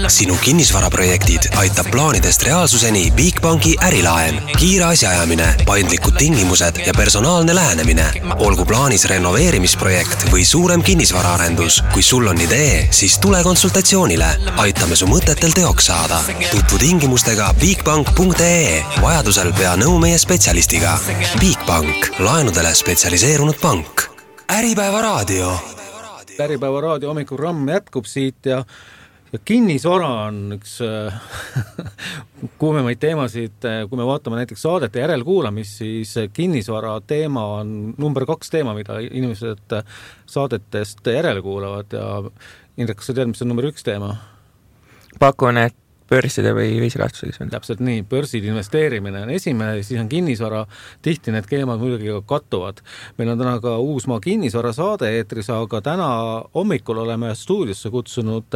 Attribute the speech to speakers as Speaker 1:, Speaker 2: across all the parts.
Speaker 1: Sinu kinnisvaraprojektid aitab plaanidest reaalsuseni Bigbanki ärilaen. Kiire asjaajamine, paindlikud tingimused ja personaalne lähenemine. Olgu plaanis renoveerimisprojekt või suurem kinnisvaraarendus. Kui sul on idee, siis tule konsultatsioonile. Aitame su mõtetel teoks saada. Tutvu tingimustega bigbank.ee. Vajadusel pea nõu meie spetsialistiga. Bigbank. Laenudele spetsialiseerunud pank. Äripäeva raadio.
Speaker 2: Äripäeva raadio hommikuprogramm jätkub siit ja kinnisvara on üks kuumemaid teemasid. Kui me vaatame näiteks saadete järelkuulamist, siis kinnisvara teema on number 2 teema, mida inimesed saadetest järelkuulavad. Ja Indrek, kas sa tead, mis on number 1 teema?
Speaker 3: Pakun, et börside või viisirahastusega.
Speaker 2: Täpselt nii, börsid investeerimine on esimene, siis on kinnisvara. Tihti need keemad muidugi kattuvad. Meil on täna ka Uusmaa kinnisvara saade eetris, aga täna hommikul oleme stuudiosse kutsunud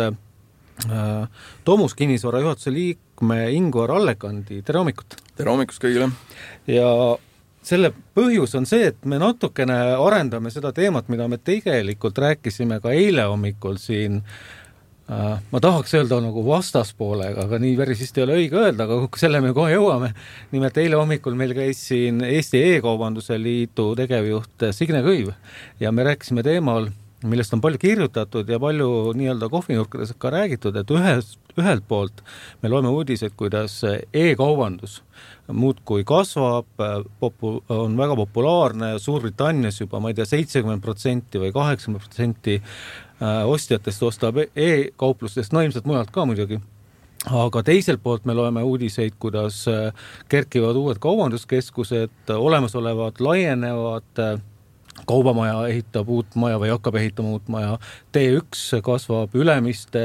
Speaker 2: Tomus kinnisvara juhatuse liikme Ingvar Allekandi. Tere hommikut!
Speaker 4: Tere hommikust kõigile!
Speaker 2: Ja selle põhjus on see, et me natukene arendame seda teemat, mida me tegelikult rääkisime ka eile hommikul siin. Ma tahaks öelda nagu vastaspoolega, aga nii päris vist ei ole õige öelda, aga selle me kohe jõuame. Nimelt eile hommikul meil käis siin Eesti E-kaubanduse liidu tegevjuht Signe Kõiv ja me rääkisime teemal, millest on palju kirjutatud ja palju nii-öelda kohvinurkades ka räägitud, et ühelt poolt me loeme uudiseid, kuidas E-kaubandus muudkui kasvab, on väga populaarne, Suurbritannias juba, ma ei tea, 70% või 80% ostjatest ostab e-kauplustest, no ilmselt mujalt ka muidugi. Aga teiselt poolt me loeme uudiseid, kuidas kerkivad uued kaubanduskeskused, olemasolevad laienevad, kaubamaja ehitab uut maja või hakkab ehitama uut maja, T1 kasvab, Ülemiste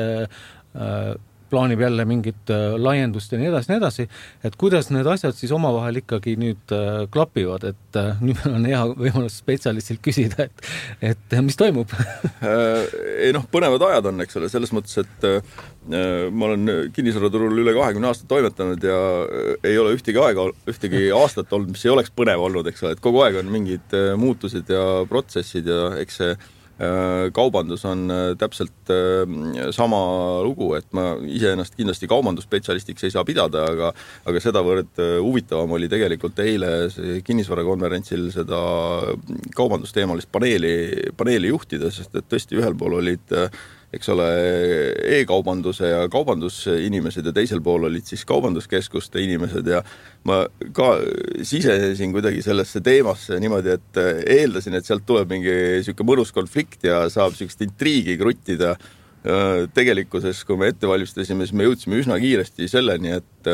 Speaker 2: plaanib jälle mingit laiendust ja nii edasi, et kuidas need asjad siis omavahel ikkagi nüüd klapivad, et nüüd on hea võimalus spetsialistilt küsida, et mis toimub?
Speaker 4: Põnevad ajad on, eks ole, selles mõttes, et ma olen kinnisvaraturul üle 20 aastat toimetanud ja ei ole ühtegi aastat olnud, mis ei oleks põnev olnud, eks ole, et kogu aeg on mingid muutused ja protsessid ja eks see kaubandus on täpselt sama lugu, et ma ise ennast kindlasti kaubandusspetsialistiks ei saa pidada, aga sedavõrd huvitavam oli tegelikult eile kinnisvarakonverentsil seda kaubandusteemalist paneeli juhtida, sest et tõesti ühel pool olid eks ole, e-kaubanduse ja kaubandusinimesed ja teisel pool olid siis kaubanduskeskuste inimesed ja ma ka sisesin kuidagi sellesse teemasse niimoodi, et eeldasin, et sealt tuleb mingi siuke mõnus konflikt ja saab siukest intriigi kruttida. Tegelikkuses, kui me ette valmistasime, siis me jõudsime üsna kiiresti selleni,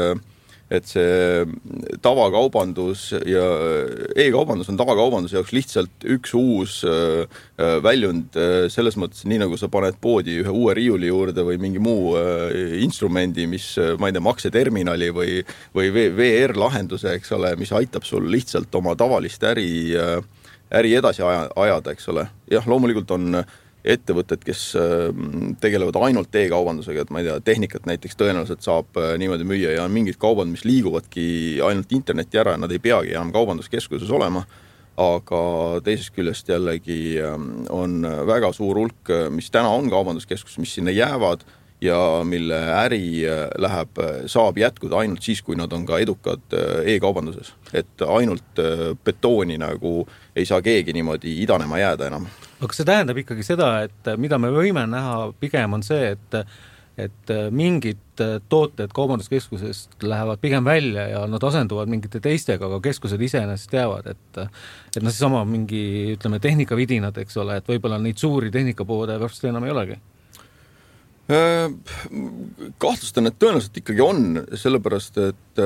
Speaker 4: et see tavakaubandus ja e-kaubandus on tavakaubanduse jaoks lihtsalt üks uus väljund selles mõttes, nii nagu sa paned poodi ühe uue riiuli juurde või mingi muu instrumendi, mis, ma ei tea, makseterminali või VR-lahenduse, eks ole, mis aitab sul lihtsalt oma tavalist äri edasi ajada, eks ole. Jah, loomulikult on ettevõtted, kes tegelevad ainult e-kaubandusega, et ma ei tea, tehnikat näiteks tõenäoliselt saab niimoodi müüa ja on mingid kaubad, mis liiguvadki ainult interneti ära ja nad ei peagi enam kaubanduskeskuses olema, aga teisest küljest jällegi on väga suur hulk, mis täna on kaubanduskeskus, mis sinna jäävad ja mille äri saab jätkuda ainult siis, kui nad on ka edukad e-kaubanduses. Et ainult betooni nagu ei saa keegi niimoodi idanema jääda enam.
Speaker 2: Aga see tähendab ikkagi seda, et mida me võime näha pigem on see, et mingid tooted kaubanduskeskusest lähevad pigem välja ja nad asenduvad mingite teistega, aga keskused iseenesest teavad, et seesama mingi, ütleme, tehnikavidinad, eks ole, et võib-olla neid suuri tehnikapoode varsti enam ei olegi.
Speaker 4: Kahtlustan, et tõenäoliselt ikkagi on, sellepärast, et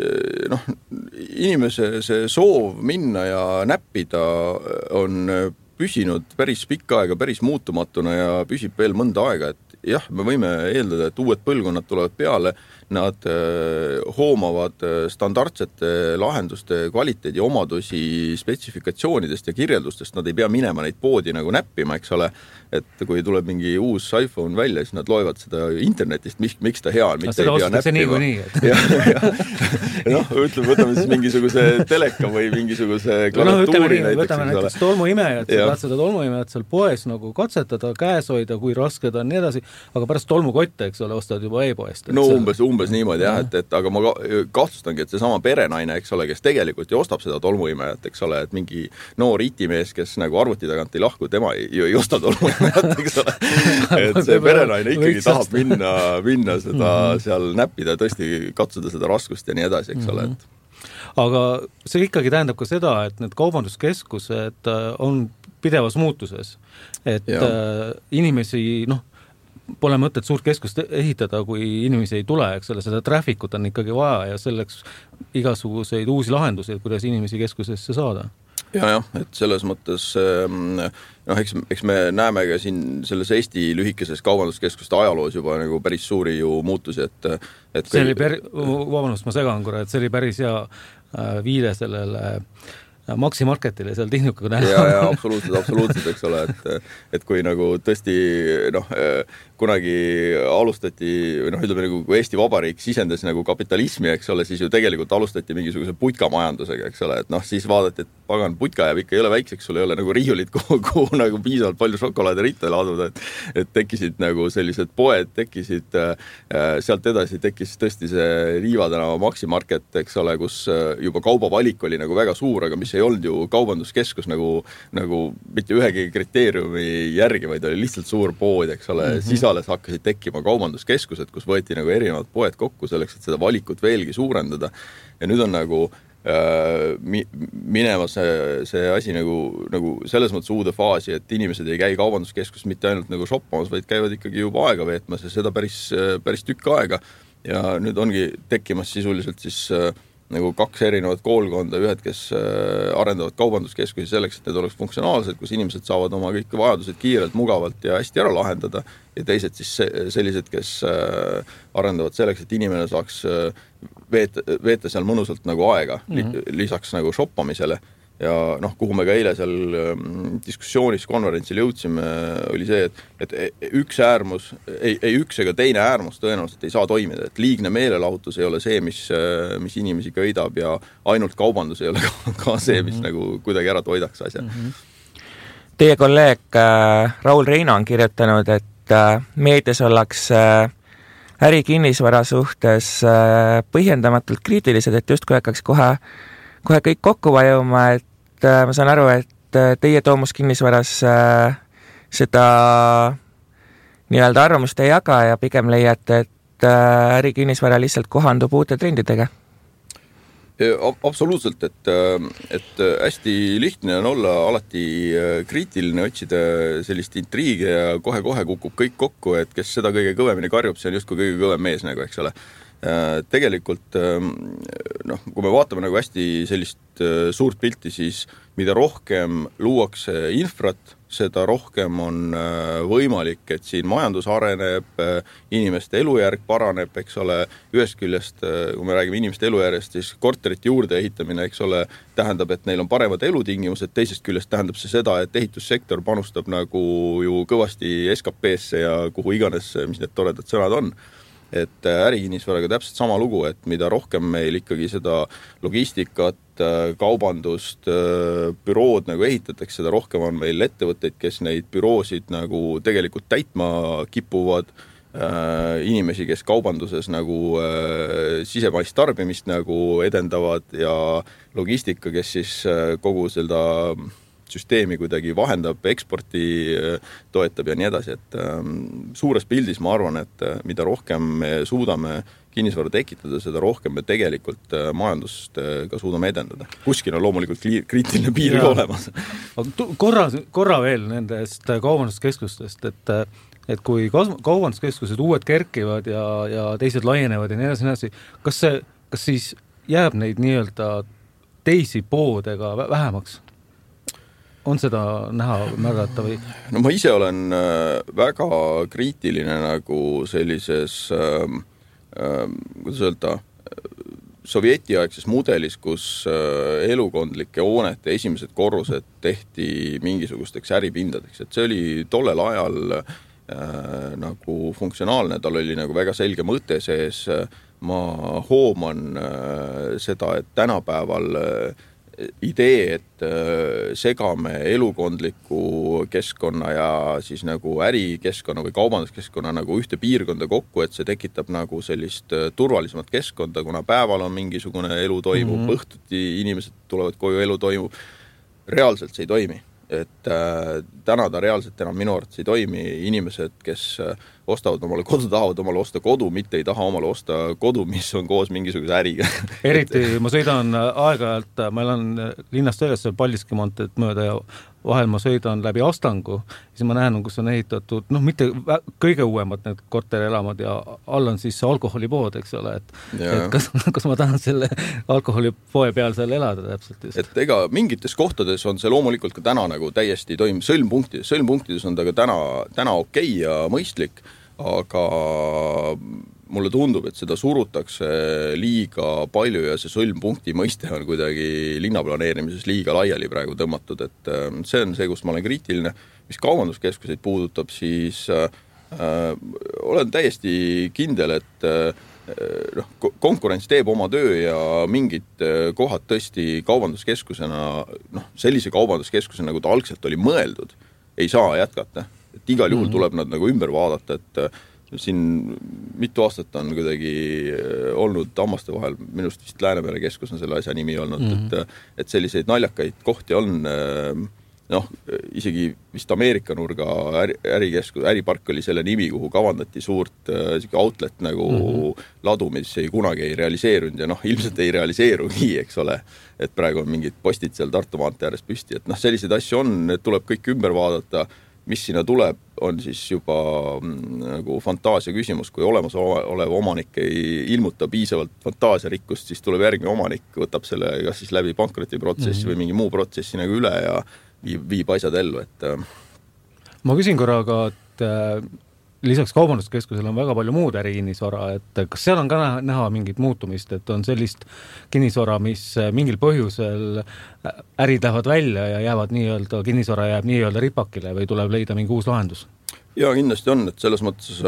Speaker 4: inimese see soov minna ja näppida on püsinud päris pikka aega, päris muutumatuna ja püsib veel mõnda aega, et jah, me võime eeldada, et uued põlvkonnad tulevad peale, nad hoomavad standardsete lahenduste kvaliteedi omadusi spetsifikatsioonidest ja kirjeldustest, nad ei pea minema neid poodi nagu näppima, eks ole, et kui tuleb mingi uus iPhone välja, siis nad loevad seda internetist, miks ta hea on, mitte ei pea näppima. Võtame siis mingisuguse teleka või mingisuguse klaviatuuri näiteks.
Speaker 2: Võtame näiteks tolmuimejad, sa tahad seda tolmuimejad seal poes nagu katsetada, käes hoida, kui raske ta on, nii edasi. aga pärast tolmukotte, eks ole, ostad juba e-poest.
Speaker 4: No umbes niimoodi jah, et aga ma kahtlustangi, et seesama perenaine, eks ole, kes tegelikult ju ostab seda tolmuimejat, eks ole, et mingi noor itimees, kes nagu arvuti tagant ei lahku, tema ei osta tolmuimejat, eks ole. Et see perenaine ikkagi tahab minna seda seal näppida, tõesti katsuda seda raskust ja nii edasi, eks ole, et
Speaker 2: aga see ikkagi tähendab ka seda, et need kaubanduskeskused on pidevas muutuses, et inimesi, pole mõtet suurt keskust ehitada, kui inimesi ei tule, eks ole, seda trafficut on ikkagi vaja ja selleks igasuguseid uusi lahendusi, kuidas inimesi keskusesse saada.
Speaker 4: Jah, et selles mõttes eks me näeme ka siin selles Eesti lühikeses kaubanduskeskuste ajaloos juba nagu päris suuri ju muutusi, et
Speaker 2: see oli vabandust, ma segan korra, et see oli päris hea viide sellele Maxi Marketile seal Tihnukaga näha.
Speaker 4: Ja absoluutselt, eks ole, et kui nagu tõesti kunagi alustati, ütleme nagu kui Eesti Vabariik sisendas nagu kapitalismi, eks ole, siis ju tegelikult alustati mingisuguse putkamajandusega, eks ole, et siis vaadati, et pagan, putka jääb ikka ei ole väikseks, sul ei ole nagu riiulit, kuhu nagu piisavalt palju šokolaade ritta laduda, et tekkisid nagu sellised poed, tekkisid sealt edasi tekkis tõesti see Liiva tänava Maxi Market, eks ole, kus juba kaubavalik oli nagu väga suur, aga mis ei olnud ju kaubanduskeskus nagu mitte ühegi kriteeriumi järgi, vaid oli lihtsalt suur pood, eks ole, sisales hakkasid tekkima kaubanduskeskused, kus võeti nagu erinevad poed kokku selleks, et seda valikut veelgi suurendada. Ja nüüd on nagu minema see asi nagu selles mõttes uude faasi, et inimesed ei käi kaubanduskeskus mitte ainult nagu shoppamas, vaid käivad ikkagi juba aega veetmas ja seda päris tükk aega. Ja nüüd ongi tekkimas sisuliselt siis nagu kaks erinevat koolkonda, ühed, kes arendavad kaubanduskeskusi selleks, et need oleks funktsionaalsed, kus inimesed saavad oma kõik vajadused kiirelt, mugavalt ja hästi ära lahendada ja teised siis sellised, kes arendavad selleks, et inimene saaks veeta seal mõnusalt nagu aega lisaks nagu shoppamisele. Ja kuhu me ka eile seal diskussioonis konverentsil jõudsime, oli see, et üks äärmus, üks ega teine äärmus tõenäoliselt ei saa toimida, et liigne meelelahutus ei ole see, mis inimesi köidab ja ainult kaubandus ei ole ka see, mis nagu kuidagi ära toidaks asja.
Speaker 3: Teie kolleeg Raul Reino on kirjutanud, et meedias ollakse ärikinnisvara suhtes põhjendamatult kriitilised, et just kui hakkaks kohe kõik kokku vajuma, et ma saan aru, et teie Toomus kinnisvaras seda nii-öelda arvamust ei jaga ja pigem leiate, et ärikinnisvara lihtsalt kohandub uute trendidega.
Speaker 4: Absoluutselt, et hästi lihtne on olla alati kriitiline, otsida sellist intriigi ja kohe kukub kõik kokku, et kes seda kõige kõvemini karjub, see on just kui kõige kõvem mees nagu, eks ole. Tegelikult, kui me vaatame nagu hästi sellist suurt pilti, siis mida rohkem luuakse infrat, seda rohkem on võimalik, et siin majandus areneb, inimeste elujärg paraneb, eks ole, ühest küljest, kui me räägime inimeste elujärjest, siis korterite juurde ehitamine, eks ole, tähendab, et neil on paremad elutingimused, teisest küljest tähendab see seda, et ehitussektor panustab nagu ju kõvasti SKP-sse ja kuhu iganes, mis need toredad sõnad on. Et ärikinnisvaraga täpselt sama lugu, et mida rohkem meil ikkagi seda logistikat, kaubandust, bürood nagu ehitatakse, seda rohkem on meil ettevõtteid, kes neid büroosid nagu tegelikult täitma kipuvad, inimesi, kes kaubanduses nagu sisemaist tarbimist nagu edendavad ja logistika, kes siis kogu seda süsteemi kuidagi vahendab, eksporti toetab ja nii edasi, et suures pildis ma arvan, et mida rohkem me suudame kinnisvara tekitada, seda rohkem me tegelikult majandust ka suudame edendada. Kuskil on loomulikult kriitiline piir olemas.
Speaker 2: Korra veel nendest kaubanduskeskustest, et kui kaubanduskeskused uued kerkivad ja teised laienevad ja nii edasi, kas siis jääb neid nii-öelda teisi poodega vähemaks? On seda näha märgata või?
Speaker 4: No ma ise olen väga kriitiline nagu sellises, kuidas öelda, sovjetiaegses mudelis, kus elukondlike hoonete esimesed korrused tehti mingisugusteks äripindadeks, et see oli tollel ajal nagu funktsionaalne, tal oli nagu väga selge mõte sees. Ma hooman seda, et tänapäeval idee, et segame elukondliku keskkonna ja siis nagu ärikeskkonna või kaubanduskeskkonna nagu ühte piirkonda kokku, et see tekitab nagu sellist turvalisemat keskkonda, kuna päeval on mingisugune elu toimub, õhtuti inimesed tulevad koju, elu toimub. Reaalselt see ei toimi. Et täna ta reaalselt enam minu arvates ei toimi. Inimesed, kes ostavad omale kodu, tahavad omale osta kodu, mitte ei taha omale osta kodu, mis on koos mingisuguse äriga.
Speaker 2: Eriti ma sõidan aeg-ajalt, ma elan linnast väljas Paldiski maanteed mööda ja vahel ma sõidan läbi Astangu, siis ma näen, kus on ehitatud, mitte kõige uuemad need korterelamad ja all on siis alkoholipood, eks ole, et kas ma tahan selle alkoholipoe peal seal elada täpselt just.
Speaker 4: Et ega mingites kohtades on see loomulikult ka täna nagu täiesti toimib, sõlmpunktides on ta ka täna okei ja mõistlik, aga mulle tundub, et seda surutakse liiga palju ja see sõlmpunkti mõiste on kuidagi linnaplaneerimises liiga laiali praegu tõmmatud, et see on see, kus ma olen kriitiline. Mis kaubanduskeskuseid puudutab, siis olen täiesti kindel, et konkurents teeb oma töö ja mingid kohad tõesti kaubanduskeskusena, sellise kaubanduskeskusena, nagu ta algselt oli mõeldud, ei saa jätkata. Et igal juhul tuleb nad nagu ümber vaadata, et siin mitu aastat on kuidagi olnud hammaste vahel, minust vist Läänemere keskus on selle asja nimi olnud, et selliseid naljakaid kohti on, isegi vist Ameerika nurga äripark oli selle nimi, kuhu kavandati suurt outlet nagu ladu, mis kunagi ei realiseerunud ja ilmselt ei realiseerugi, eks ole, et praegu on mingid postid seal Tartu maantee ääres püsti, et selliseid asju on, et tuleb kõik ümber vaadata, mis sinna tuleb, on siis juba nagu fantaasia küsimus, kui olemasolev omanik ei ilmuta piisavalt fantaasiarikkust, siis tuleb järgmine omanik, võtab selle kas siis läbi pankrotiprotsessi või mingi muu protsessi nagu üle ja viib asjad ellu, et
Speaker 2: ma küsin korraga, et lisaks kaubanduskeskusel on väga palju muud ärikinnisvara, et kas seal on ka näha mingit muutumist, et on sellist kinnisvara, mis mingil põhjusel ärid lähevad välja ja jäävad kinnisvara jääb nii-öelda ripakile või tuleb leida mingi uus lahendus?
Speaker 4: Ja kindlasti on, et selles mõttes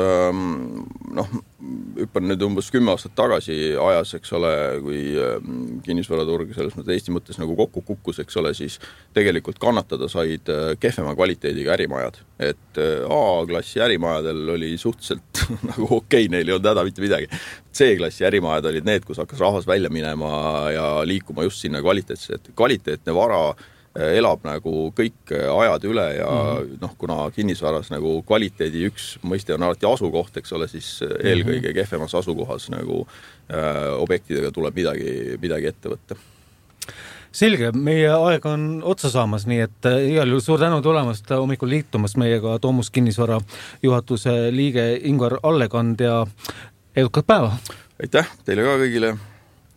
Speaker 4: hüppan nüüd umbes 10 aastat tagasi ajas, eks ole, kui kinnisvaraturg selles mõttes Eesti mõttes nagu kokku kukkus, eks ole, siis tegelikult kannatada said kehvema kvaliteediga ärimajad. Et A-klassi ärimajadel oli suhteliselt nagu okei, neil ei olnud häda mitte midagi. C-klassi ärimajad olid need, kus hakkas rahvas välja minema ja liikuma just sinna kvaliteetne vara elab nagu kõik ajad üle ja kuna kinnisvaras nagu kvaliteedi üks mõiste on alati asukoht, eks ole, siis eelkõige kehvemas asukohas nagu objektidega tuleb midagi ette võtta.
Speaker 2: Selge, meie aeg on otsa saamas, nii et igal juhul suur tänu tulemast hommikul liitumast meiega Toomus Kinnisvara juhatuse liige Ingvar Allekand ja edukat päeva!
Speaker 4: Aitäh teile ka kõigile!